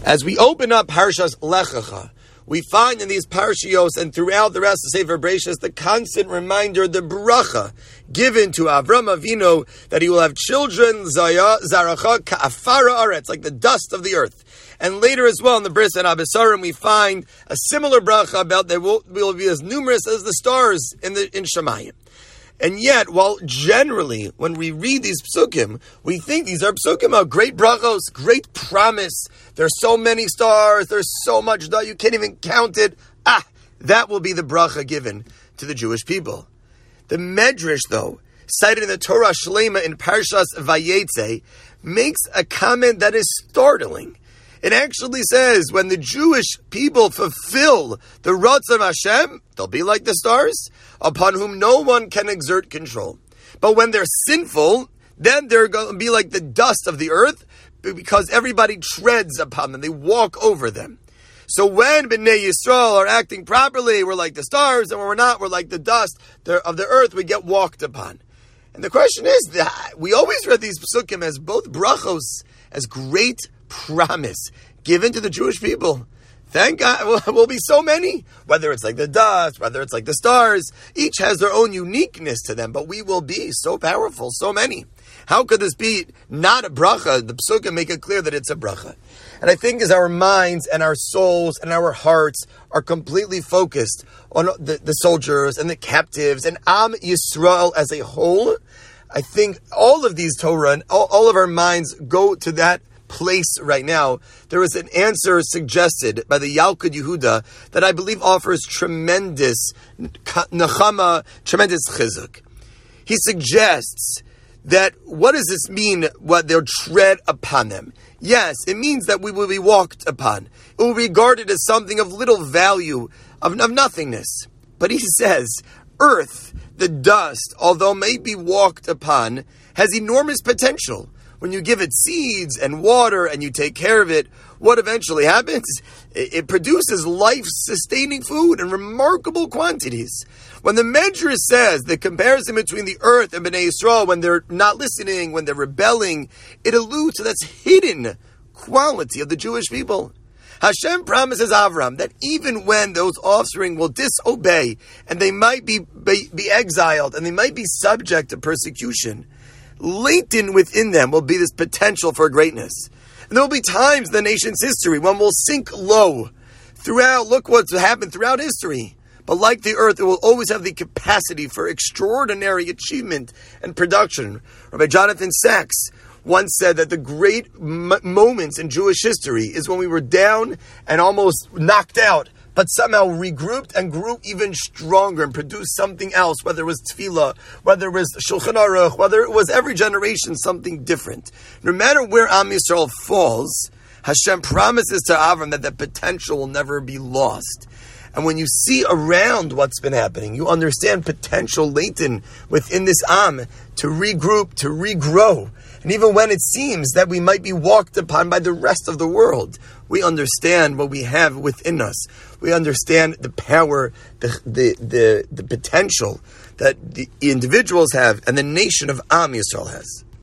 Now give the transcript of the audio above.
As we open up Parshas Lech Lecha, we find in these parshios and throughout the rest of Sefer Bereishis the constant reminder, the bracha given to Avram Avinu that he will have children, zaracha ka'afara aretz, like the dust of the earth. And later as well in the Bris and Abisarim we find a similar bracha about they will be as numerous as the stars in Shemayim. And yet, while generally, when we read these psukim, we think these are psukim of great brachos, great promise. There's so many stars, there's so much, you can't even count it. That will be the bracha given to the Jewish people. The Medrash, though, cited in the Torah Shlema in Parshas Vayetze, makes a comment that is startling. It actually says, when the Jewish people fulfill the Ratzon Hashem, they'll be like the stars, upon whom no one can exert control. But when they're sinful, then they're going to be like the dust of the earth, because everybody treads upon them, they walk over them. So when Bnei Yisrael are acting properly, we're like the stars, and when we're not, we're like the dust of the earth, we get walked upon. And the question is, that we always read these psukim as both brachos, as great promise given to the Jewish people. Thank God, will be so many. Whether it's like the dust, whether it's like the stars, each has their own uniqueness to them, but we will be so powerful, so many. How could this be not a bracha? The psukim make it clear that it's a bracha. And I think as our minds and our souls and our hearts are completely focused on the soldiers and the captives and Am Yisrael as a whole, I think all of these Torah and all of our minds go to that place right now. There is an answer suggested by the Yalkut Yehuda that I believe offers tremendous nechama, tremendous chizuk. He suggests that what does this mean, what they'll tread upon them? Yes, it means that we will be walked upon. It will be regarded as something of little value, of nothingness. But he says, earth, the dust, although may be walked upon, has enormous potential. When you give it seeds and water and you take care of it, what eventually happens? It produces life-sustaining food in remarkable quantities. When the Medrash says the comparison between the earth and Bnei Yisrael, when they're not listening, when they're rebelling, it alludes to that hidden quality of the Jewish people. Hashem promises Avram that even when those offspring will disobey and they might be exiled and they might be subject to persecution, latent within them will be this potential for greatness. And there will be times in the nation's history when we'll sink low throughout. Look what's happened throughout history. But like the earth, it will always have the capacity for extraordinary achievement and production. Rabbi Jonathan Sachs once said that the great moments in Jewish history is when we were down and almost knocked out, but somehow regrouped and grew even stronger and produced something else, whether it was tefillah, whether it was Shulchan Aruch, whether it was every generation something different. No matter where Am Yisrael falls, Hashem promises to Avram that the potential will never be lost. And when you see around what's been happening, you understand potential latent within this Am to regroup, to regrow. And even when it seems that we might be walked upon by the rest of the world, we understand what we have within us. We understand the power, the potential that the individuals have and the nation of Am Yisrael has.